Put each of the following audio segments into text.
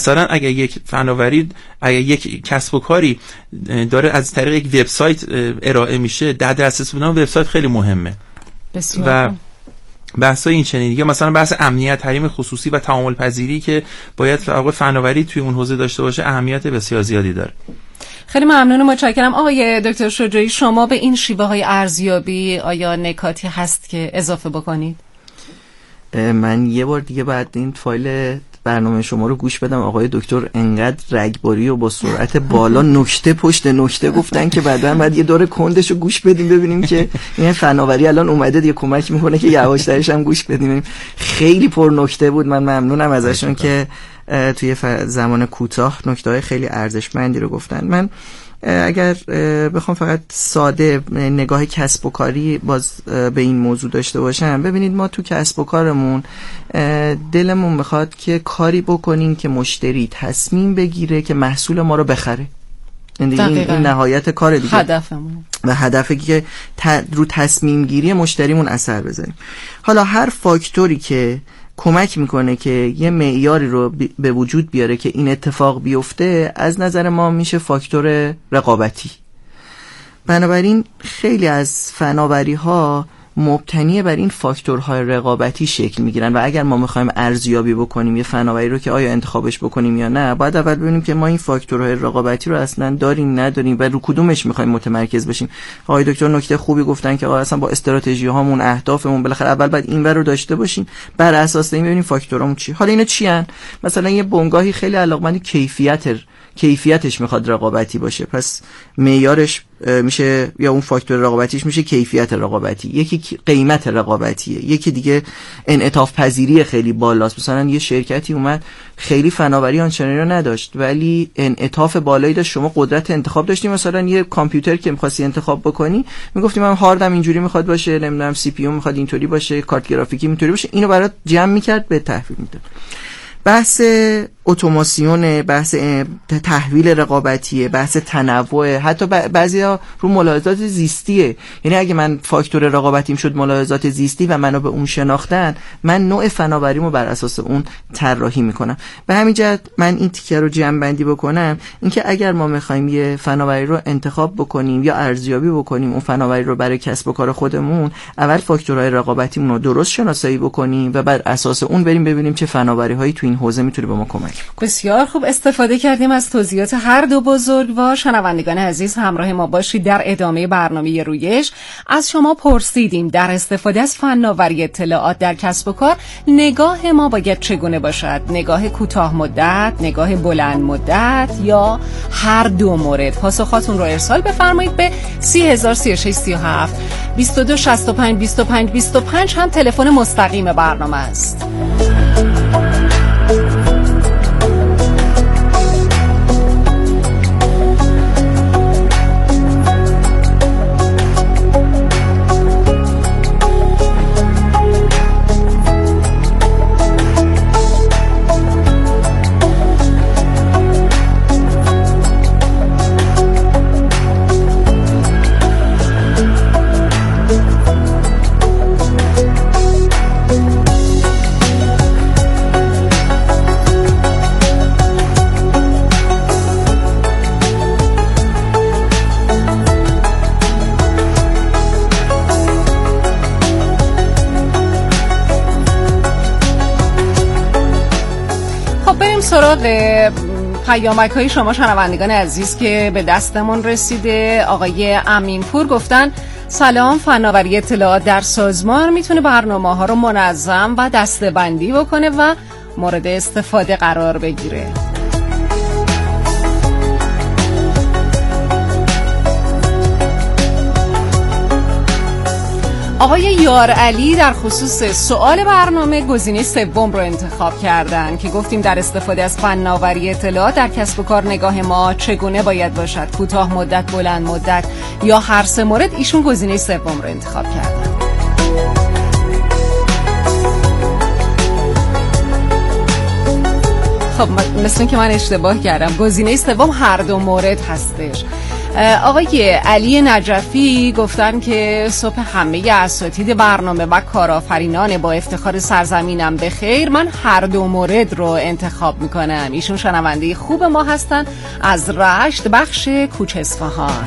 مثلا اگه یک فناوری، اگه یک کسب و کاری داره از طریق یک وبسایت ارائه میشه، در دسترس بودن وبسایت خیلی مهمه. بسیار و بحثای این چنین دیگه، مثلا بحث امنیت، حریم خصوصی و تعامل پذیری که باید فناوری توی اون حوزه داشته باشه، اهمیت بسیار زیادی داره. خیلی ممنون و متشکرم. آقای دکتر شجاعی، شما به این شیوه های ارزیابی آیا نکاتی هست که اضافه بکنید؟ من یه بار دیگه بعد این فایل برنامه شما رو گوش بدم. آقای دکتر انقدر رگباری و با سرعت بالا نکته پشت نکته گفتن که بعد یه دور کندش رو گوش بدیم ببینیم که این فناوری الان اومده دیگه کمک میکنه که یواشترش هم گوش بدیم. خیلی پر نکته بود. من ممنونم ازشون که توی زمان کوتاه نکته‌های خیلی ارزشمندی رو گفتن. من اگر بخوام فقط ساده نگاه کسب و کاری باز به این موضوع داشته باشم، ببینید ما تو کسب و کارمون دلمون میخواد که کاری بکنیم که مشتری تصمیم بگیره که محصول ما رو بخره. این نهایت کار دیگه، هدفمون و هدفی که رو تصمیم گیری مشتریمون اثر بذاریم. حالا هر فاکتوری که کمک میکنه که یه معیاری رو به وجود بیاره که این اتفاق بیفته، از نظر ما میشه فاکتور رقابتی. بنابراین خیلی از فناوری ها مبتنی بر این فاکتورهای رقابتی شکل میگیرن و اگر ما میخوایم ارزیابی بکنیم یه فناوری رو که آیا انتخابش بکنیم یا نه، باید اول ببینیم که ما این فاکتورهای رقابتی رو اصلا داریم نداریم و رو کدومش میخوایم متمرکز بشیم. آقای دکتر نکته خوبی گفتن که آقا اصلا با استراتژی هامون، اهدافمون بالاخره اول باید اینور رو داشته باشیم، بر اساس این ببینیم فاکتورامون چی. حالا اینا چی ان؟ مثلا یه بنگاهی خیلی علاقمند کیفیتش میخواد رقابتی باشه، پس معیارش میشه یا اون فاکتور رقابتیش میشه کیفیت رقابتی. یکی قیمت رقابتیه، یکی دیگه انعطاف پذیری خیلی بالاست. مثلا یه شرکتی اومد خیلی فناوری آنچنانی رو نداشت ولی انعطاف بالایی داشت، شما قدرت انتخاب داشتی. مثلا یه کامپیوتر که می‌خواستی انتخاب بکنی میگفتی من هاردم اینجوری میخواد باشه، نمیدونم سی پی یو میخواد اینطوری باشه، کارت گرافیکی اینطوری باشه، اینو برات جمع میکرد به تحویل میداد. بحث اتوماسیون، بحث تحویل رقابتیه، بحث تنوع، حتی بعضیا رو ملاحظات زیستیه. یعنی اگه من فاکتور رقابتیم شد ملاحظات زیستی و منو به اون شناختن، من نوع فناوریمو بر اساس اون طراحی میکنم. به همین جهت من این تیکه رو جمع بندی بکنم، اینکه اگر ما میخوایم یه فناوری رو انتخاب بکنیم یا ارزیابی بکنیم اون فناوری رو برای کسب و کار خودمون، اول فاکتورهای رقابتیمون رو درست شناسایی بکنیم و بر اساس اون بریم ببینیم چه فناوری‌هایی تو این حوزه میتونه به ما کمک کنه. بسیار خوب، استفاده کردیم از توضیحات هر دو بزرگوار. شنوندگان عزیز همراه ما باشید. در ادامه برنامه رویش از شما پرسیدیم در استفاده از فناوری اطلاعات در کسب و کار نگاه ما باید چگونه باشد؟ نگاه کوتاه مدت، نگاه بلند مدت یا هر دو مورد؟ پاسخاتون رو ارسال بفرمایید به 303637 2265 25 هم تلفن مستقیم برنامه است. سراغ پیامک های شما شنوندگان عزیز که به دستمون رسیده. آقای امینپور گفتن سلام، فناوری اطلاعات در سازمان میتونه برنامه ها رو منظم و دسته‌بندی بکنه و مورد استفاده قرار بگیره. آقای یارعلی در خصوص سوال برنامه گزینه سوم رو انتخاب کردن که گفتیم در استفاده از فناوری اطلاعات در کسب و کار نگاه ما چگونه باید باشد؟ کوتاه مدت، بلند مدت یا هر سه مورد؟ ایشون گزینه سوم رو انتخاب کردن. خب مثل که من اشتباه کردم، گزینه سوم هر دو مورد هستش. آقای علی نجفی گفتن که صبح همه اساتید برنامه و کارآفرینان با افتخار سرزمینم بخیر. من هر دو مورد رو انتخاب میکنم. ایشون شنونده خوب ما هستن از رشت، بخش کوچ اصفهان.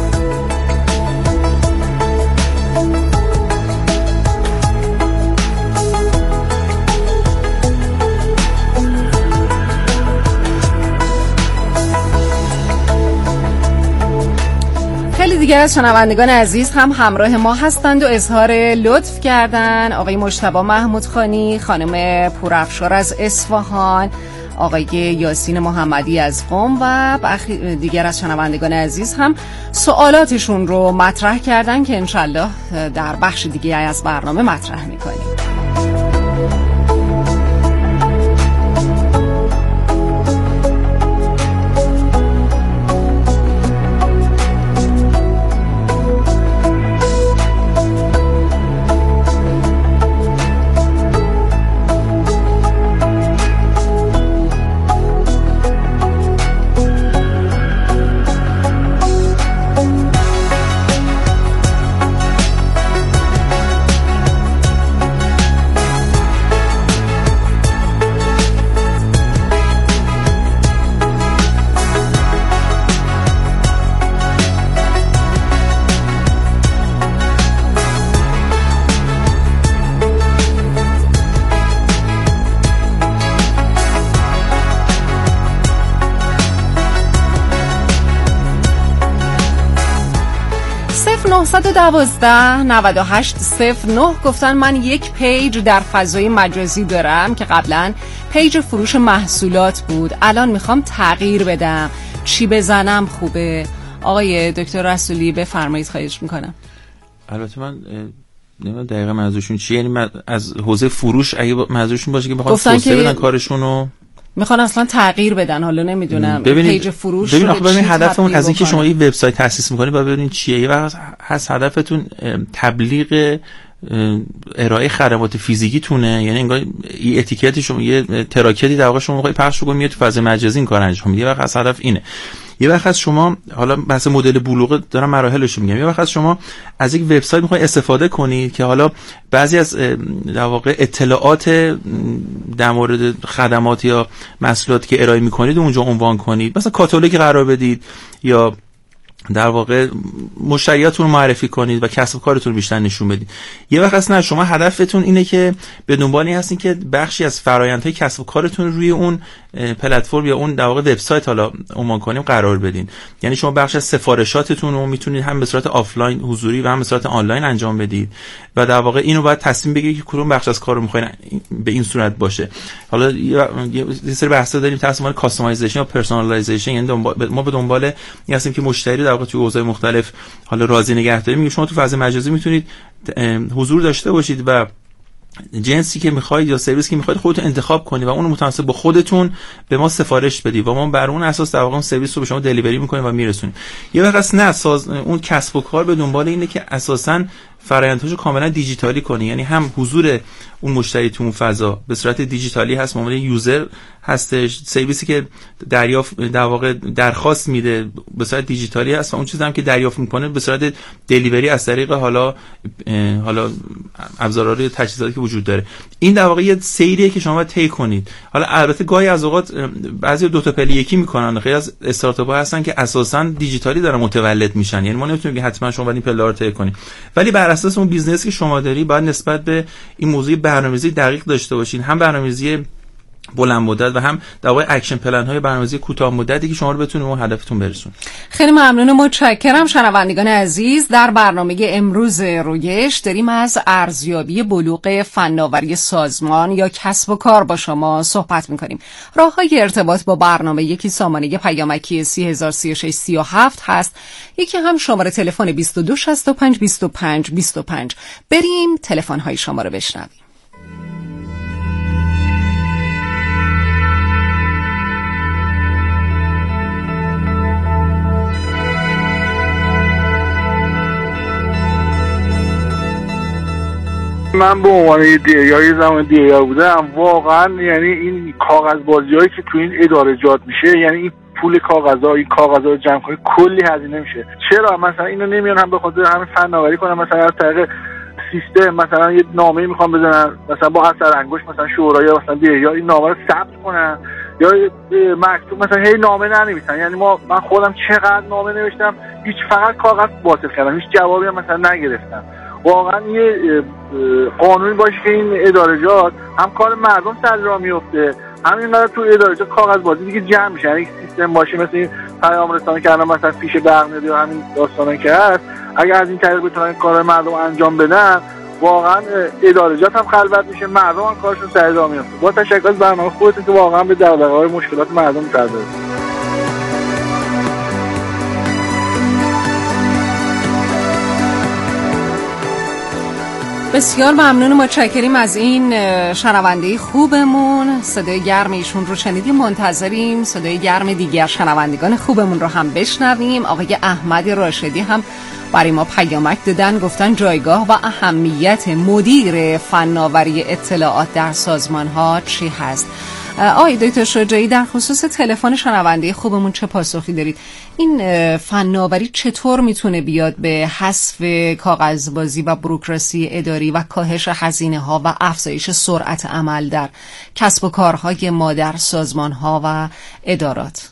خیلی دیگر از شنوندگان عزیز هم همراه ما هستند و اظهار لطف کردن. آقای مجتبی محمودخانی، خانم پورافشار از اصفهان، آقای یاسین محمدی از قم و دیگر از شنوندگان عزیز هم سوالاتشون رو مطرح کردن که انشالله در بخش دیگه از برنامه مطرح میکنیم. (912) 9809 گفتن من یک پیج در فضای مجازی دارم که قبلا پیج فروش محصولات بود، الان میخوام تغییر بدم، چی بزنم خوبه؟ آقای دکتر رسولی بفرمایید، خواهش میکنم. البته من نمیدونم دقیقاً منظورشون چیه، یعنی از حوزه فروش اگه منظورشون باشه که بخوام توسعه بدن کارشونو، میخوان اصلا تغییر بدن، حالا نمیدونم پیج فروش. ببین هدفتون از اینکه شما یه وبسایت تأسیس میکنید باید ببینید چیه. یه وقت هست هدفتون تبلیغ ارائه خدمات فیزیکیتونه، یعنی انگار یه اتیکتی شما، یه تراکتی در واقع شما میخواید پخش کنید میاد تو فضای مجازی این کار انجام میدید. یه وقت از هدف اینه. یه وقت از شما، حالا بحث مدل بلوغ دارم مراحلش رو میگم، یه وقت از شما از یک وبسایت میخواید استفاده کنید که حالا بعضی از در واقع اطلاعات در مورد خدمات یا محصولاتی که ارائه میکنید اونجا عنوان کنید، مثلا کاتالوگی قرار بدید یا در واقع مشتریاتون رو معرفی کنید و کسب کارتون رو بیشتر نشون بدید. یه وقت اصلا شما هدفتون اینه که به دنبالی هستین که بخشی از فرآیندهای کسب کارتون روی اون پلتفرم یا اون در واقع وبسایت حالا عنوان کنیم قرار بدین. یعنی شما بخش از سفارشاتتون رو میتونید هم به صورت آفلاین حضوری و هم به صورت آنلاین انجام بدید و در واقع اینو باید تصمیم بگیرید که کدوم بخش از کار رو می‌خواید به این صورت باشه. حالا یه سری بحثا داریم تحت عنوان کاستماایزیشن یا پرسونالایزیشن، یعنی ما به دنبال این هستیم که مشتری در واقع توی حوزه‌های مختلف حالا راضی نگه داریم. شما تو فضای مجازی میتونید حضور داشته باشید و جنسی که میخواید یا سرویسی که میخواید خودتون انتخاب کنید و اون رو متناسب با خودتون به ما سفارش بدید و ما بر اون اساس در واقع اون سرویس رو به شما دلیوری میکنیم و میرسونیم. یه وقت نه اون کسب و کار به دنبال اینه که اساساً فرآیندهاشو کاملا دیجیتالی کنی، یعنی هم حضور اون مشتری تو اون فضا به صورت دیجیتالی هست، معامله یوزر هستش، سرویسی که دریافت در واقع درخواست میده به صورت دیجیتالی هست و اون چیزی هم که دریافت میکنه به صورت دلیوری از طریق حالا ابزارهای تجهیزاتی که وجود داره. این در واقع یه سیریه که شما باید طی کنید. حالا البته گاهی از اوقات بعضی دو تا پله یکی میکنن، خیلی از استارتاپ‌ها هستن که اساساً دیجیتالی دارن متولد میشن، یعنی ما نمیتونیم که حتما شما باید این پله رو طی کنید، ولی بر اساس اون بیزنسی که شما داری باید نسبت به این موضوع برنامه‌ریزی دقیق داشته باشین، هم برنامه‌ریزی بلند مدت و هم در واقع اکشن پلن های برنامه‌ریزی کوتاه مدتی که شما رو بتونه اون هدفتون برسونه. خیلی ممنون و متشکرم. شنوندگان عزیز، در برنامه امروز رویش داریم از ارزیابی بلوغ فناوری سازمان یا کسب و کار با شما صحبت می‌کنیم. راه‌های ارتباط با برنامه یکی سامانه پیامکی 303637 هست، یکی هم شماره تلفن 2265 25 25. بریم تلفن‌های شما رو بشنویم. من به عنوان یه زمان دیار بودم، واقعا یعنی این کاغذبازی‌هایی که تو این ادارجات میشه، یعنی این پول کاغذها، این کاغذها رو جمع کنی کلی هزینه میشه. چرا مثلا اینو نمیان هم به خاطر همین فناوری کنن، مثلا از طریق سیستم مثلا یه نامه میخوام بزنن، مثلا با اثر انگشت مثلا شورای یا مثلا یا این نامه رو ثبت کنن، یا مکتوب مثلا هی نامه ننویسن. یعنی من خودم چقدر نامه نوشتم، هیچ فقط کاغذ باطل کردم، هیچ جوابی هم مثلا نگرفتم. واقعا یه قانونی باشه که این ادارجات هم کار مردم سر راه میفته، همین قدر تو ادارجات کاغذ بازی دیگه جمع میشه. یعنی سیستم باشه مثل این پیام رسانی که الان مثلا فیش برق میاد یا همین داستانا که هست، اگر از این طریق بتونن کار مردم انجام بدن، واقعا ادارجات هم خلوت میشه، مردم هم کارشون سر راه میفته. با تشکر از برنامه خودتون که واقعا به دغدغه‌های مشکلات مردم می‌پردازید. بسیار ممنون، متشکریم از این شنونده خوبمون. صدای گرم ایشون رو شنیدیم، منتظریم صدای گرم دیگر شنوندگان خوبمون رو هم بشنویم. آقای احمد راشدی هم برای ما پیامک دادن، گفتن جایگاه و اهمیت مدیر فناوری اطلاعات در سازمان ها چی هست؟ آقای دکتر شجاعی، در خصوص تلفن شنونده خوبمون چه پاسخی دارید؟ این فناوری چطور میتونه بیاد به حذف کاغذبازی و بوروکراسی اداری و کاهش هزینه ها و افزایش سرعت عمل در کسب و کارهای ما در سازمان ها و ادارات؟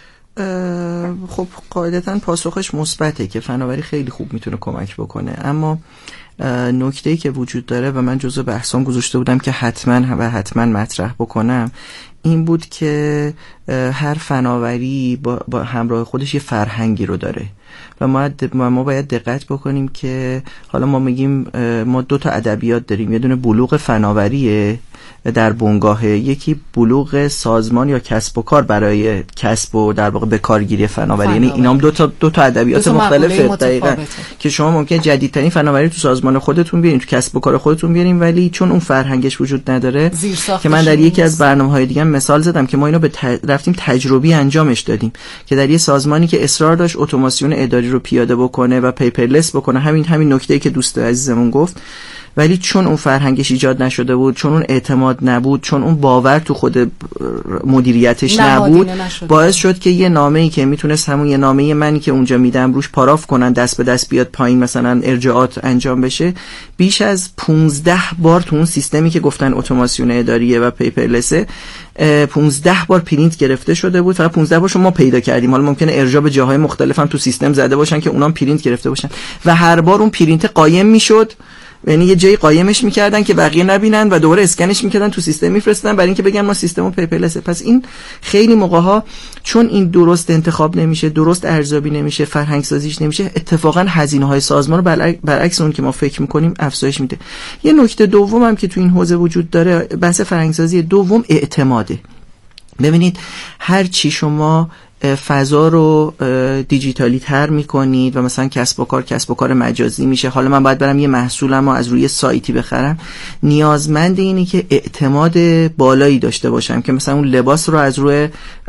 خب قاعدتا پاسخش مثبته که فناوری خیلی خوب میتونه کمک بکنه، اما نکته‌ای که وجود داره و من جزو بحثام گذاشته بودم که حتما مطرح بکنم، این بود که هر فناوری با همراه خودش یه فرهنگی رو داره و ما باید دقت بکنیم که حالا ما میگیم ما 2 تا ادبیات داریم، یه دونه بلوغ فناوریه در بنگاه، یکی بلوغ سازمان یا کسب و کار برای کسب و در واقع به کارگیری فناوری. یعنی اینا هم دو تا ادبیات مختلفه دقیقاً، که شما ممکنه جدیدترین فناوری تو سازمان خودتون بیارین، تو کسب و کار خودتون بیارین، ولی چون اون فرهنگش وجود نداره، که من در یکی از برنامه‌های دیگه مثال زدم که ما اینو رفتیم تجربی انجامش دادیم، که در یه سازمانی که اصرار داشت اتوماسیون اداری رو پیاده بکنه و پیپرلس بکنه، همین نکته‌ای که دوست عزیزمون گفت، ولی چون اون فرهنگش ایجاد نشده بود، چون اون اعتماد نبود، چون اون باور تو خود مدیریتش نبود، باعث شد که یه نامه‌ای که میتونست همون یه نامه منی که اونجا میدم روش پاراف کنن، دست به دست بیاد پایین، مثلا ارجاعات انجام بشه، بیش از 15 بار تو اون سیستمی که گفتن اتوماسیون اداریه و پیپرلسه 15 بار پرینت گرفته شده بود. فقط 15 بارش ما پیدا کردیم. حالا ممکنه ارجاع به جاهای مختلف هم تو سیستم زده باشن که اونام پرینت گرفته باشن و هر بار اون پرینت قایم میشد، یعنی یه جایی قایمش میکردن که بقیه نبینن و دوباره اسکنش میکردن تو سیستم میفرستن برای اینکه بگن ما سیستمو پیپرلسه. پس این خیلی موقع‌ها چون این درست انتخاب نمیشه، درست ارزیابی نمیشه، فرهنگ سازیش نمیشه، اتفاقا هزینه‌های سازمان رو برعکس اون که ما فکر میکنیم افزایش میده. یه نکته دوم هم که تو این حوزه وجود داره، بحث فرهنگ سازی دوم اعتماده. ببینید هر چی شما فضا رو دیجیتالی تر میکنید و مثلا کسب و کار مجازی میشه، حالا من باید برم یه محصولم رو از روی سایتی بخرم، نیازمند اینه که اعتماد بالایی داشته باشم که مثلا اون لباس رو از روی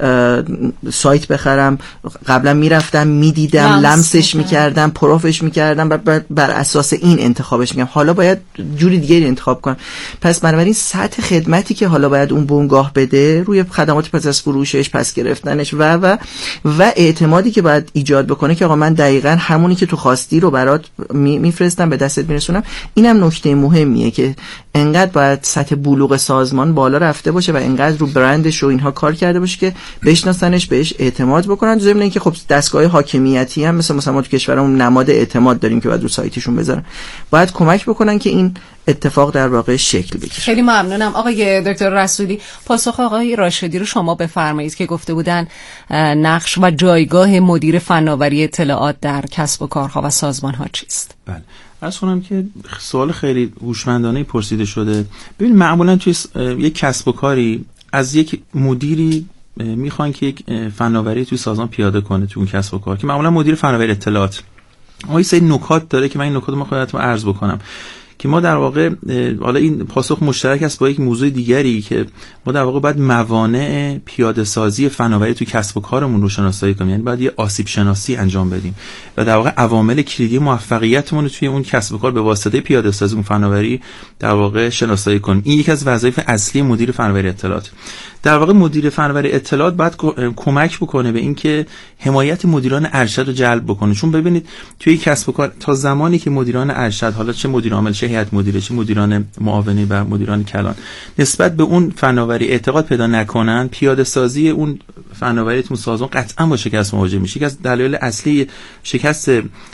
سایت بخرم، قبلا میرفتم میدیدم، لمسش میکردم، پروفش میکردم و بر اساس این انتخابش میکنم، حالا باید جوری دیگه انتخاب کنم. پس بنابراین سطح خدمتی که حالا باید اون بنگاه بده روی خدمات پس از فروشش، پس گرفتنش و اعتمادی که باید ایجاد بکنه که آقا من دقیقاً همونی که تو خواستی رو برات میفرستم، به دستت میرسونم. اینم نکته مهمیه که انقدر باید سطح بلوغ سازمان بالا رفته باشه و انقدر رو برندش و اینها کار کرده باشه که بشناسنش، بهش اعتماد بکنن. ضمن اینکه خب دستگاه حاکمیتی هم مثلا ما تو کشورمون نماد اعتماد داریم که باید رو سایتشون بذارن، باید کمک بکنن که این اتفاق در واقع شکل بگیره. خیلی ممنونم آقای دکتر رسولی. پاسخ آقای راشدی رو شما بفرمایید که گفته بودن نقش و جایگاه مدیر فناوری اطلاعات در کسب و کارها و سازمان‌ها چیست؟ بله، عرض کنم که سوال خیلی هوشمندانه پرسیده شده. ببین معمولا توی یک کسب و کاری از یک مدیری میخوان که یک فناوری توی سازمان پیاده کنه تو اون کسب و کار، که معمولا مدیر فناوری اطلاعات. یه سری نکات داره که من این نکات رو خودم عرض بکنم که ما در واقع حالا این پاسخ مشترک است با یک موضوع دیگری که ما در واقع باید موانع پیاده سازی فناوری تو کسب و کارمون رو شناسایی کنیم، یعنی باید یه آسیب شناسی انجام بدیم و در واقع عوامل کلیدی موفقیتمون رو توی اون کسب و کار به واسطه پیاده سازی اون فناوری در واقع شناسایی کنیم. این یکی از وظایف اصلی مدیر فناوری اطلاعات. در واقع مدیر فناوری اطلاعات باید کمک بکنه به اینکه حمایت مدیران ارشد رو جلب بکنه، چون ببینید توی کسب و کار تا زمانی که مدیران ارشد، حالا چه مدیر عامل، چه هیئت مدیره، چه مدیران معاونی و مدیران کلان، نسبت به اون فناوری اعتقاد پیدا نکنن، پیاده سازی اون فناوری تو سازمان قطعا با شکست مواجه میشه. یکی از دلایل اصلی شکست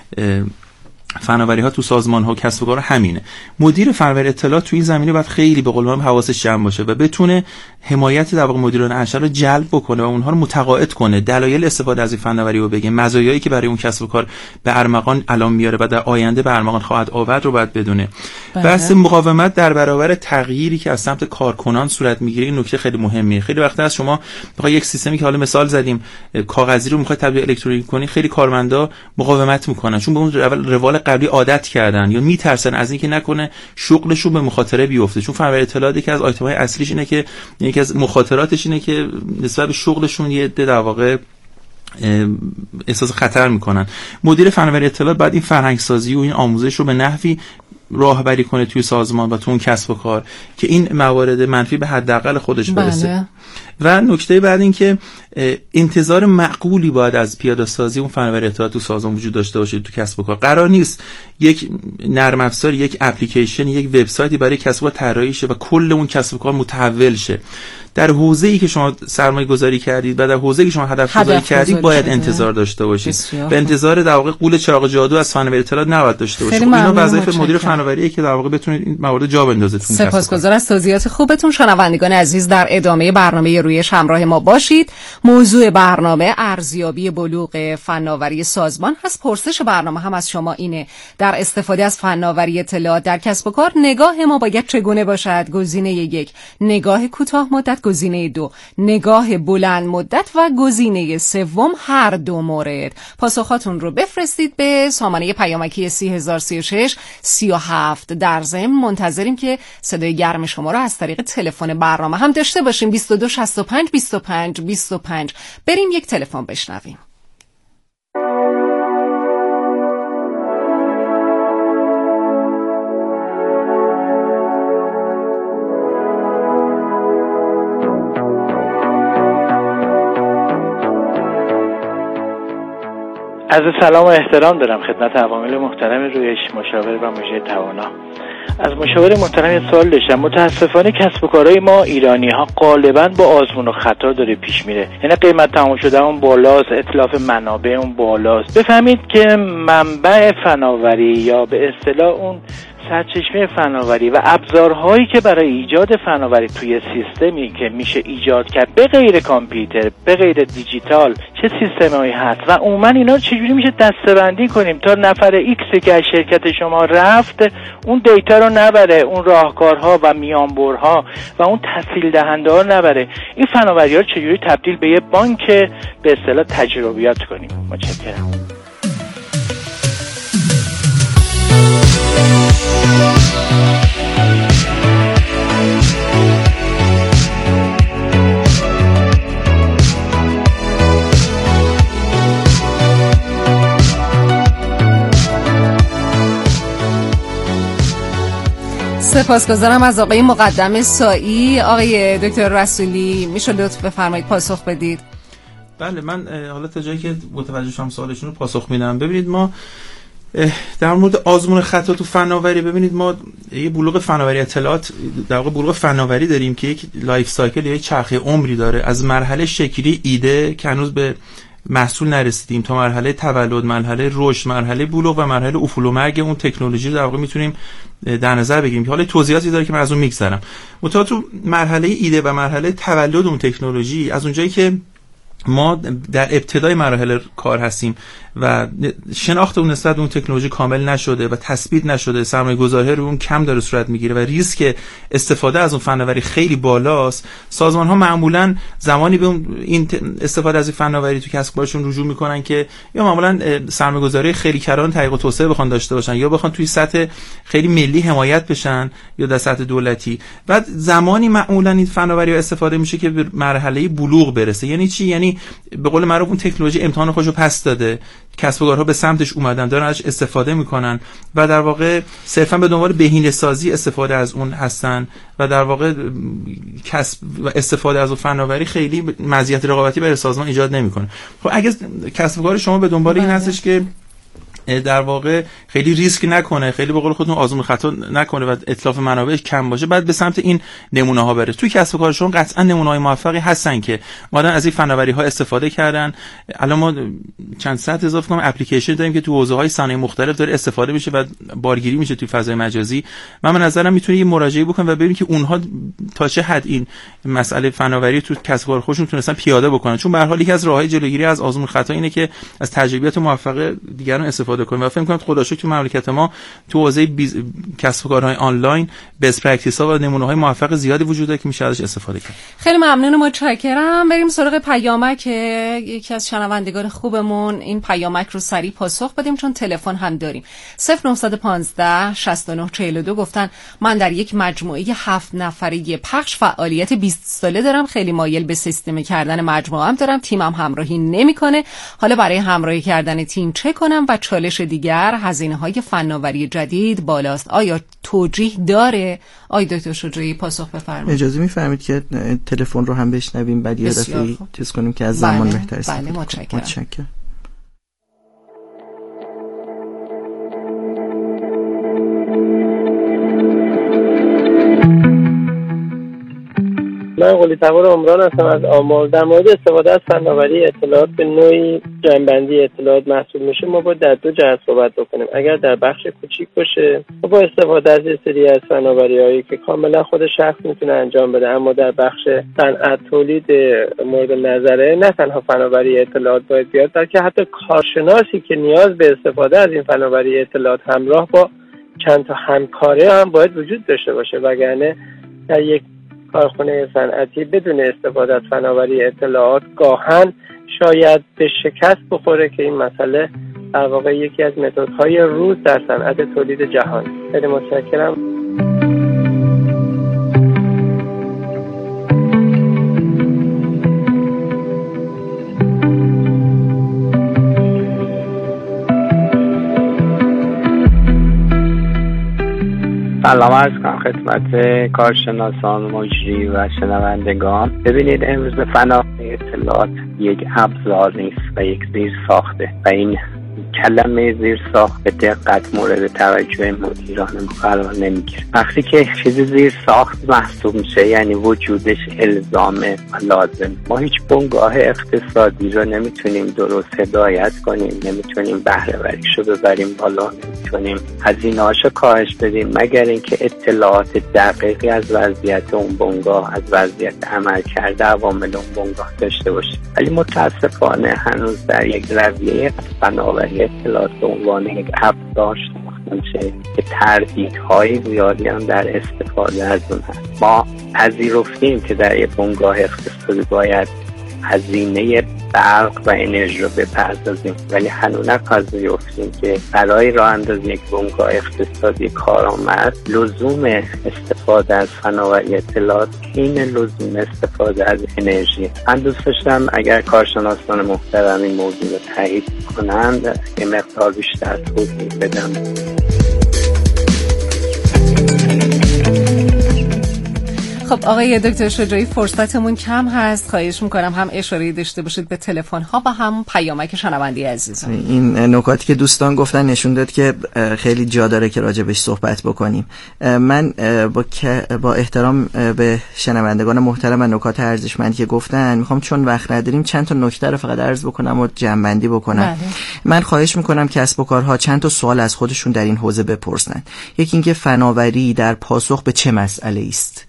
فناوری ها تو سازمان ها و کسب و کار همینه. مدیر فناوری اطلاعات تو این زمینه باید خیلی به قول من حواسش جمع باشه و بتونه حمایت در واقع مدیران ارشد رو جلب بکنه و اونها رو متقاعد کنه، دلایل استفاده از این فناوری رو بگه، مزایایی که برای اون کسب و کار به ارمغان الان میاره و در آینده به ارمغان خواهد آورد رو باید بدونه. بحث مقاومت در برابر تغییری که از سمت کارکنان صورت میگیره این نکته خیلی مهمه. خیلی وقتا از شما بخوای یک سیستمی که حالا مثال زدیم کاغذی رو میخواد تبدیل الکترونیکی کنی، خیلی کارمندا مقاومت میکنن چون به اون روال قبلی عادت کردن یا میترسن از اینکه نکنه شغلشون به مخاطره بیفته، چون فناوری اطلاعات یکی از آیتم‌های اصلیش اینه که یکی از مخاطراتش اینه که نسبت به شغلشون یه عده در واقع احساس خطر میکنن. مدیر فناوری اطلاعات باید این فرهنگ سازی و این آموزش رو به نحوی راهبری کنه توی سازمان و تو اون کسب و کار که این موارد منفی به حداقل خودش برسه. بله. و نکته بعد این که انتظار معقولی باید از پیاده سازی اون فناوری اطلاعات تو سازمان وجود داشته باشه تو کسب و کار. قرار نیست یک نرم افزار، یک اپلیکیشن، یک وبسایتی برای کسب و کار طراحی شه و کل اون کسب و کار متحول شه. در حوزه‌ای که شما سرمایه گذاری کردید و در حوزه‌ای که شما هدف گذاری کردید باید انتظار داشته باشید. به انتظار در واقع قول چراغ جادو از فناوری اطلاعات نباید داشته باشید. اینا وظایف مدیر فناوریه که در واقع بتونید این موارد جا بندازه. سپاسگزار از توضیحات خوبتون. شنوندگان عزیز، در ادامه برنامه رویش همراه ما باشید. موضوع برنامه ارزیابی بلوغ فناوری سازمان هست. پرسش برنامه هم از شما اینه: در استفاده از فناوری اطلاعات در کسب و کار نگاه ما باید چگونه باشد؟ گزینه 1 نگاه کوتاه مدت، گزینه 2 نگاه بلند مدت و گزینه 3 هر دو مورد. پاسخاتون رو بفرستید به سامانه پیامکی 3036 37. در ضمن منتظریم که صدای گرم شما رو از طریق تلفن برنامه هم داشته باشیم. 22 65 25 25. بریم یک تلفن بشنویم. از سلام و احترام دارم خدمت عوامل محترم رویش، مشاور و مجری توانا. از مشاور محترم یه سوال داشتم. متاسفانه کسب و کارهای ما ایرانی ها غالبا با آزمون و خطا داره پیش میره، یعنی قیمت تمام شده اون بالاست، اتلاف منابع اون بالاست. بفهمید که منبع فناوری یا به اصطلاح اون سرچشمه فناوری و ابزارهایی که برای ایجاد فناوری توی سیستمی که میشه ایجاد کرد به غیر کامپیوتر، به غیر دیجیتال، چه سیستمایی هست و عموما اینا رو چجوری میشه دسته‌بندی کنیم تا نفر ایکسی که از شرکت شما رفت اون دیتا رو نبره، اون راهکارها و میانبرها و اون تسهیل دهنده ها رو نبره. این فناوری ها رو چجوری تبدیل به یه بانک به اصطلاح تجربیات کنیم؟ متشکرم. سپاسگزارم از آقای مقدم سایی. آقای دکتر رسولی میشه لطف بفرمایید پاسخ بدید؟ بله، من حالا تا جایی که متوجه شدم سوالشون رو پاسخ میدم. ببینید ما در مورد آزمون خطا تو فناوری، ببینید ما یه بلوغ فناوری اطلاعات، در واقع بلوغ فناوری داریم که یک لایف سایکل یا یک چرخه عمری داره، از مرحله شکلی ایده که هنوز به محصول نرسیدیم تا مرحله تولد، مرحله رشد، مرحله بلوغ و مرحله افول و مرگ اون تکنولوژی رو در واقع میتونیم در نظر بگیریم که حالا توضیحاتی داره که من از اون میگذرم. متأ تو مرحله ایده و مرحله تولد اون تکنولوژی، از اونجایی که ما در ابتدای مراحل کار هستیم و شناخت اون نسبت اون تکنولوژی کامل نشده و تثبیت نشده، سرمایه‌گذاری رو اون کم داره صورت میگیره و ریسک استفاده از اون فناوری خیلی بالاست. سازمان‌ها معمولاً زمانی به این استفاده از این فناوری تو کسب و کارشون رجوع میکنن که یا معمولاً سرمایه‌گذاری خیلی کران تحقیق و توسعه بخوان داشته باشن یا بخوان توی سطح خیلی ملی حمایت بشن یا در سطح دولتی. و زمانی معمولاً این فناوری استفاده میشه که به مرحله بلوغ برسه. یعنی چی؟ یعنی به قول معروف اون تکنولوژی امتحان خودشو پس داده، کسب و کارها به سمتش اومدن، دارن ازش استفاده میکنن و در واقع صرفا به دنبال بهینه‌سازی استفاده از اون هستن و در واقع کسب و استفاده از اون فناوری خیلی مزیت رقابتی برای سازمان ایجاد نمیکنه. خب اگه کسب و کار شما به دنبال این هستش که در واقع خیلی ریسک نکنه، خیلی به قول خودتون آزمون خطا نکنه و اتلاف منابعش کم باشه، بعد به سمت این نمونه ها بره. توی کسب و کار شما قطعا نمونه های موفقی هستن که مادام از این فناوری ها استفاده کردن. الان ما چند صد اضافه کنم اپلیکیشن داریم که تو حوزه‌های صنایع مختلف داره استفاده میشه و بارگیری میشه توی فضای مجازی. من به نظرم میتونید یه مراجعه بکنید و ببینید که اونها تا چه حد این مسئله فناوری تو کسب و کار خودشون تونستن پیاده بکنن، چون به هر حال یکی از راههای جلوگیری از آزمون خطا اینه که از تجربیات موفق دیگران استفاده کنیم و فکر می‌کنم خدا شکر تو مملکت ما تو حوزه کسب و کارهای آنلاین بیس پرکتیس ها و نمونه‌های موفق زیادی وجود داره که میشه ازش استفاده کرد. خیلی ممنون، متشکرم. بریم سراغ پیامک یکی از شنوندگان خوبمون. این پیامک رو سریع پاسخ بدیم چون تلفن هم داریم. 0915 69 42 گفتن من در یک مجموعه 7 نفره پخش فعالیت 20 ساله دارم، خیلی مایل به سیستم کردن مجموعه هم دارم، تیمم همراهی نمیکنه. حالا برای همراهی کردن تیم چه کنم؟ و چالش دیگر هزینه‌های فناوری جدید بالاست، آیا توجیه داره؟ آقای دکتر شجاعی پاسخ بفرمایید. اجازه می‌فرمایید که تلفن رو هم بشنویم بعد یه دفعه چیز کنیم که از زمان بهتر است. بله متشکرم. من قلی‌تبار عمران هستم از آمل. در مورد استفاده از فناوری اطلاعات به نوعی جنبندی اطلاعات محسوب میشه، ما باید در دو جهت صحبت بکنیم. اگر در بخش کوچیک باشه با استفاده از یه سری از فناوری‌هایی که کاملا خود شخص میتونه انجام بده، اما در بخش صنعت تولید مورد نظره نه تنها فناوری اطلاعات باید بیاد، بلکه حتی کارشناسی که نیاز به استفاده از این فناوری اطلاعات همراه با چند تا همکاره هم باید وجود داشته باشه، وگرنه در یک کارخانه صنعتی بدون استفاده از فناوری اطلاعات گاهن شاید به شکست بخوره که این مسئله در واقع یکی از متدهای روز در صنعت تولید جهان. خیلی متشکرم. سلام عرض کنم خدمت کارشناسان مجری و شنوندگان. ببینید امروز فناوری اطلاعات یک ابزار نیست و یک زیر ساخته و این کلمه زیر ساخت به دقت مورد توجه مدیران قرار نمیگیره. وقتی که چیزی زیر ساخت محسوب میشه یعنی وجودش الزامه و لازم. ما هیچ بنگاه اقتصادی رو نمیتونیم درست هدایت کنیم، نمیتونیم بهره وریشو ببریم بالا، نمیتونیم هزینه‌هاشو کاهش بدیم مگر اینکه اطلاعات دقیقی از وضعیت اون بنگاه، از وضعیت عملکرد عوامل اون بنگاه داشته باشیم. ولی متاسفانه هنوز در یک رویه فناوری اطلاعات به عنوان یک ابزار شناخته میشه که تردیدهای زیادی هم در استفاده از اون هست. ما پذیرفتیم که در یک بنگاه اقتصادی باید هزینه برق و انرژی رو بپردازیم، ولی هنوز نپذیرفتیم که برای راه اندازی یک بنگاه اقتصادی کارآمد لزوم استفاده از فناوری اطلاعات این لزوم استفاده از انرژی. من دوست داشتم اگر کارشناسان محترم این موضوع رو تایید کنند یه مقدار بیشتر توضیح بدم. خب آقای دکتر شجاعی فرصتمون کم هست، خواهش میکنم هم اشاره داشته باشید به تلفن ها و هم پیامک شنوندی عزیزان. این نکاتی که دوستان گفتن نشون داد که خیلی جا داره که راجبش صحبت بکنیم. من با احترام به شنوندگان محترم و نکات ارزشمندی که گفتن میخوام چون وقت نداریم چند تا نکته رو فقط عرض بکنم و جمع‌بندی بکنم. من خواهش میکنم کسب و کارها چند تا سوال از خودشون در این حوزه بپرسن. یکی اینکه فناوری در پاسخ به چه مسئله است؟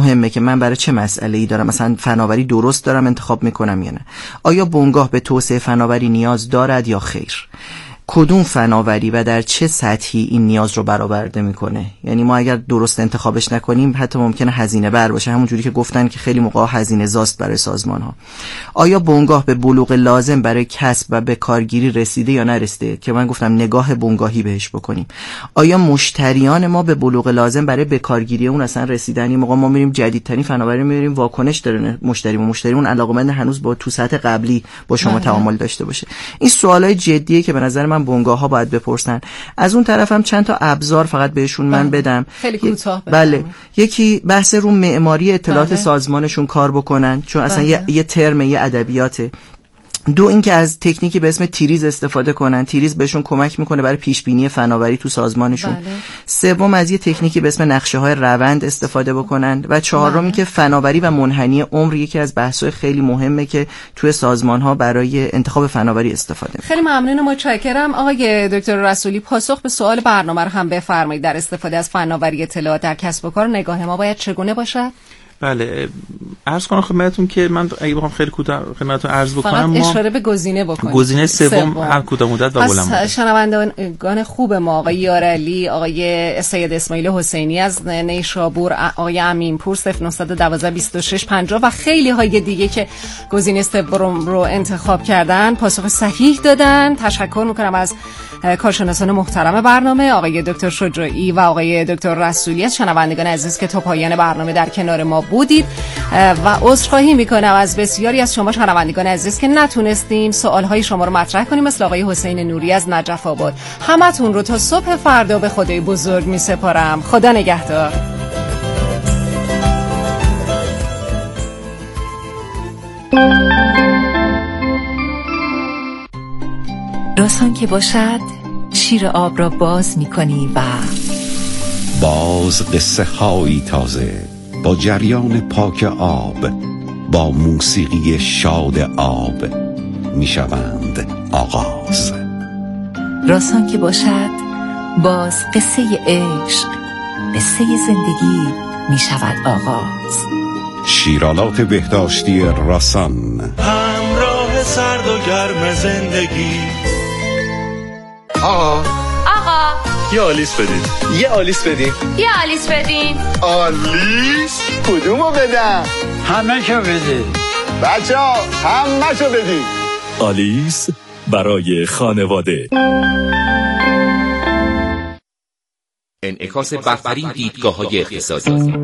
مهمه که من برای چه مسئله‌ای دارم، مثلا فناوری درست دارم انتخاب میکنم یا نه، آیا بنگاه به توسعه فناوری نیاز دارد یا خیر، کدوم فناوری و در چه سطحی این نیاز رو برآورده میکنه. یعنی ما اگر درست انتخابش نکنیم حتی ممکنه هزینه بر باشه، همون جوری که گفتن که خیلی موقع هزینه زاست برای سازمان ها. آیا بنگاه به بلوغ لازم برای کسب و به کارگیری رسیده یا نرسیده که من گفتم نگاه بنگاهی بهش بکنیم. آیا مشتریان ما به بلوغ لازم برای به کارگیری اون اصلا رسیدن؟ این موقع ما میریم جدیدترین فناوری میبریم مواکنش داره مشتریمون علاقمند هنوز با تو سطح قبلی با شما تعامل داشته باشه. این سوالای جدیه که به نظر من بنگاه ها باید بپرسن. از اون طرف هم چند تا ابزار فقط بهشون من بدم خیلی کوتاه. بله، یکی بحث رو معماری اطلاعات سازمانشون کار بکنن، چون اصلا یه ترم، یه ادبیاته. دو، اینکه از تکنیکی به اسم تیریز استفاده کنن. تیریز بهشون کمک میکنه برای پیش بینی فناوری تو سازمانشون. سوم، از یه تکنیکی به اسم نقشه های روند استفاده بکنن. و چهارم، اینکه فناوری و منحنی عمر یکی از بحث‌های خیلی مهمه که توی سازمان ها برای انتخاب فناوری استفاده میکنن. خیلی ممنون، متشکرم. آقای دکتر رسولی، پاسخ به سوال برنامه رو هم بفرمایید. در استفاده از فناوری اطلاعات در کسب و کار نگاه ما باید چگونه باشد؟ بله، عرض کنم خدمتتون که من اگه بخوام خیلی کوتاه خدمتتون عرض بکنم، فقط اشاره به گزینه بکنید. گزینه سوم هر کوتاه مدت و بلند مدت. شنوندگان خوب ما، آقای یارعلی، آقای سید اسماعیل حسینی از نیشابور، آقای امینپور 0912 26 50 و خیلی های دیگه که گزینه سوم رو انتخاب کردن پاسخ صحیح دادن. تشکر میکنم از کارشناسان محترم برنامه، آقای دکتر شجاعی و آقای دکتر رسولی. از شنوندگان عزیز که تا پایان برنامه در کنار ما بودید و عذرخواهی میکنم از بسیاری از شما شنوندگان عزیز که نتونستیم سوالهای شما رو مطرح کنیم، مثل آقای حسین نوری از نجف آباد. همتون رو تا صبح فردا به خدای بزرگ میسپارم. خدا نگهدار. داستان که باشد شیر آب را باز می‌کنی و باز قصه هایی تازه با جریان پاک آب، با موسیقی شاد آب میشوند آغاز. داستان که باشد باز قصه عشق، قصه زندگی میشود آغاز. شیرالات بهداشتی راسان، همراه سرد و گرم زندگی. آقا یه آلیس بدین. یه آلیس بدین. یه آلیس بدین. آلیس؟ کدومو بدم؟ همه شو بدین. بچه‌ها همه شو بدین. آلیس برای خانواده. انعکاس برترین دیدگاه‌های اقتصادی.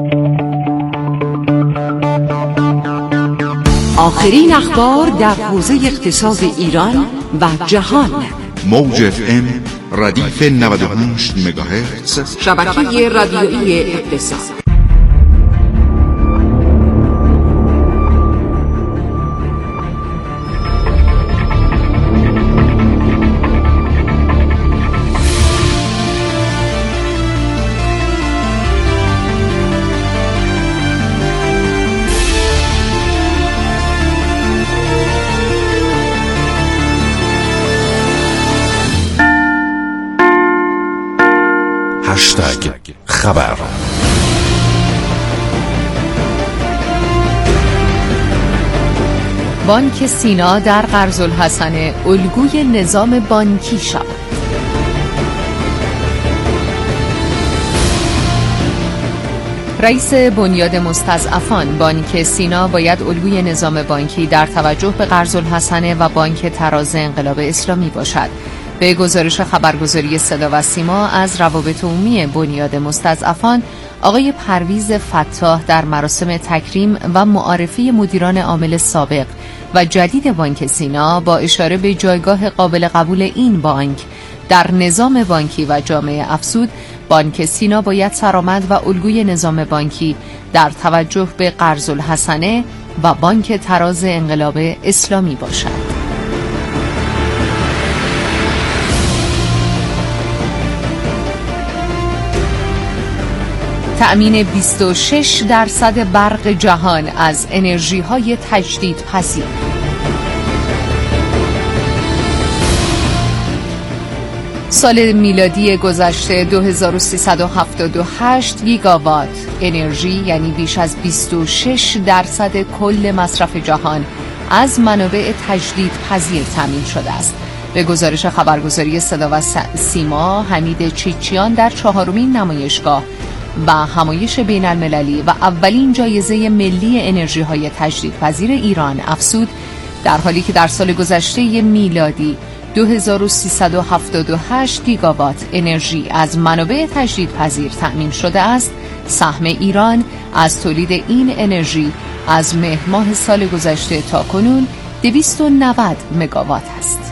آخرین اخبار در حوزه اقتصاد ایران و جهان. موج FM ردیف 98 مگاهرتز، شبکه رادیویی اقتصاد. خبر. بانک سینا در قرض‌الحسنه الگوی نظام بانکی شود. رئیس بنیاد مستضعفان بانک سینا باید الگوی نظام بانکی در توجه به قرض‌الحسنه و بانک تراز انقلاب اسلامی باشد. به گزارش خبرگزاری صدا و سیما از روابط عمومی بنیاد مستضعفان، آقای پرویز فتاح در مراسم تکریم و معرفی مدیران عامل سابق و جدید بانک سینا با اشاره به جایگاه قابل قبول این بانک در نظام بانکی و جامعه افزود، بانک سینا باید سرآمد و الگوی نظام بانکی در توجه به قرض‌الحسنه و بانک تراز انقلاب اسلامی باشد. تأمین 26% برق جهان از انرژی‌های تجدیدپذیر. سال میلادی گذشته 2378 گیگاوات انرژی، یعنی بیش از 26% کل مصرف جهان، از منابع تجدیدپذیر تامین شده است. به گزارش خبرگزاری صدا و سیما، حمید چیچیان در 4مین نمایشگاه و همایش بین المللی و اولین جایزه ملی انرژی های تجدیدپذیر ایران افزود در حالی که در سال گذشته میلادی 2378 گیگاوات انرژی از منابع تجدیدپذیر تأمین شده است، سهم ایران از تولید این انرژی از مهر ماه سال گذشته تا کنون 290 مگاوات است.